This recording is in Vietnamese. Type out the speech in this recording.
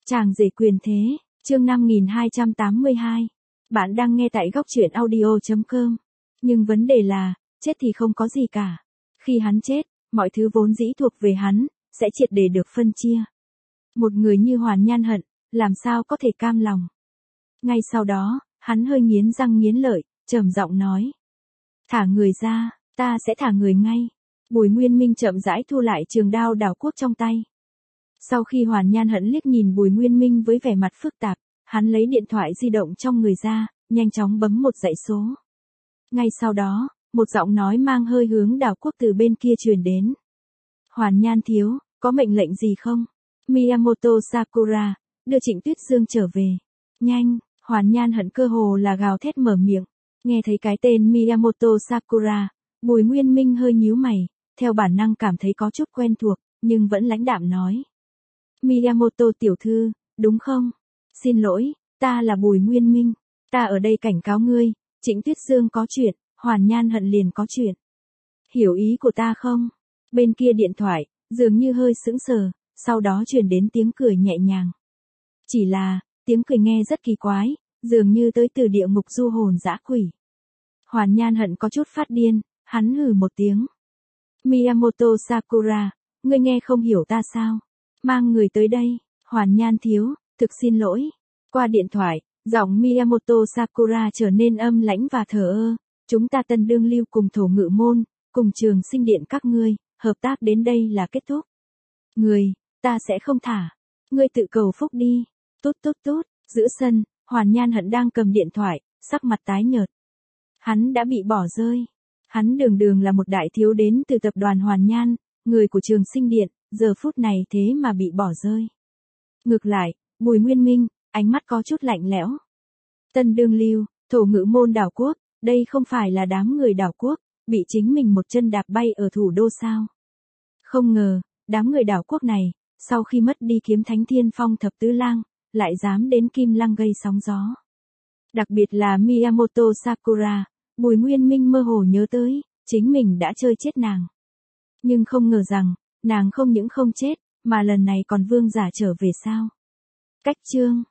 Chàng rể quyền thế, chương 5282. Bạn đang nghe tại góc truyện audio.com. Nhưng vấn đề là, chết thì không có gì cả. Khi hắn chết, mọi thứ vốn dĩ thuộc về hắn, sẽ triệt để được phân chia. Một người như Hoàn Nhan Hận, làm sao có thể cam lòng. Ngay sau đó, hắn hơi nghiến răng nghiến lợi, trầm giọng nói. Thả người ra, ta sẽ thả người ngay. Bùi Nguyên Minh chậm rãi thu lại trường đao đảo quốc trong tay. Sau khi Hoàn Nhan Hận liếc nhìn Bùi Nguyên Minh với vẻ mặt phức tạp, hắn lấy điện thoại di động trong người ra, nhanh chóng bấm một dãy số. Ngay sau đó, một giọng nói mang hơi hướng đảo quốc từ bên kia truyền đến. Hoàn Nhan thiếu, có mệnh lệnh gì không? Miyamoto Sakura, đưa Trịnh Tuyết Dương trở về. Nhanh, Hoàn Nhan Hận cơ hồ là gào thét mở miệng. Nghe thấy cái tên Miyamoto Sakura, Bùi Nguyên Minh hơi nhíu mày, theo bản năng cảm thấy có chút quen thuộc, nhưng vẫn lãnh đạm nói. Miyamoto tiểu thư, đúng không? Xin lỗi, ta là Bùi Nguyên Minh. Ta ở đây cảnh cáo ngươi, Trịnh Tuyết Dương có chuyện, Hoàn Nhan Hận liền có chuyện. Hiểu ý của ta không? Bên kia điện thoại, dường như hơi sững sờ, sau đó truyền đến tiếng cười nhẹ nhàng. Chỉ là, tiếng cười nghe rất kỳ quái, dường như tới từ địa ngục du hồn dã quỷ. Hoàn Nhan Hận có chút phát điên, hắn hừ một tiếng. Miyamoto Sakura, ngươi nghe không hiểu ta sao? Mang người tới đây, Hoàn Nhan thiếu, thực xin lỗi. Qua điện thoại, giọng Miyamoto Sakura trở nên âm lãnh và thờ ơ. Chúng ta Tân Đương Lưu cùng Thổ Ngự Môn, cùng Trường Sinh Điện các ngươi, hợp tác đến đây là kết thúc. Người, ta sẽ không thả. Ngươi tự cầu phúc đi. Tốt tốt tốt, giữa sân, Hoàn Nhan Hận đang cầm điện thoại, sắc mặt tái nhợt. Hắn đã bị bỏ rơi. Hắn đường là một đại thiếu đến từ tập đoàn Hoàn Nhan, người của Trường Sinh Điện, giờ phút này thế mà bị bỏ rơi. Ngược lại, Bùi Nguyên Minh, ánh mắt có chút lạnh lẽo. Tân Đương Lưu, Thổ Ngự Môn đảo quốc, đây không phải là đám người đảo quốc, bị chính mình một chân đạp bay ở thủ đô sao. Không ngờ, đám người đảo quốc này, sau khi mất đi Kiếm Thánh Thiên Phong Thập Tứ Lang, lại dám đến Kim Lăng gây sóng gió. Đặc biệt là Miyamoto Sakura, Bùi Nguyên Minh mơ hồ nhớ tới, chính mình đã chơi chết nàng. Nhưng không ngờ rằng, nàng không những không chết, mà lần này còn vương giả trở về sao. Cách chương